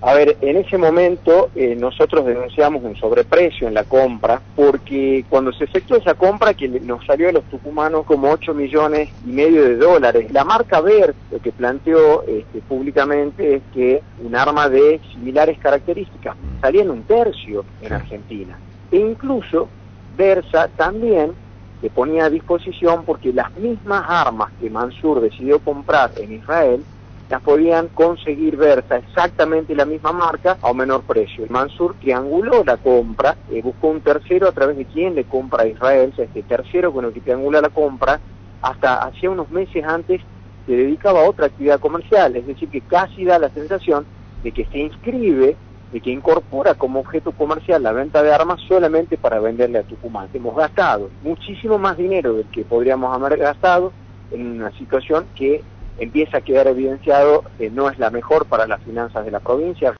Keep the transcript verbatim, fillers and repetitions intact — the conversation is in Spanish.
A ver, en ese momento eh, nosotros denunciamos un sobreprecio en la compra, porque cuando se efectuó esa compra, que nos salió a los tucumanos como ocho millones y medio de dólares, la marca Ver lo que planteó este, públicamente es que un arma de similares características salía en un tercio en Argentina. E incluso Versa también le ponía a disposición, porque las mismas armas que Mansur decidió comprar en Israel las podían conseguir Versa, exactamente la misma marca, a un menor precio. Mansur trianguló la compra, eh, buscó un tercero a través de quien le compra a Israel, o sea, este tercero con el que triangula la compra, hasta hacía unos meses antes se dedicaba a otra actividad comercial, es decir, que casi da la sensación de que se inscribe, de que incorpora como objeto comercial la venta de armas solamente para venderle a Tucumán. Hemos gastado muchísimo más dinero del que podríamos haber gastado en una situación que empieza a quedar evidenciado que no es la mejor para las finanzas de la provincia.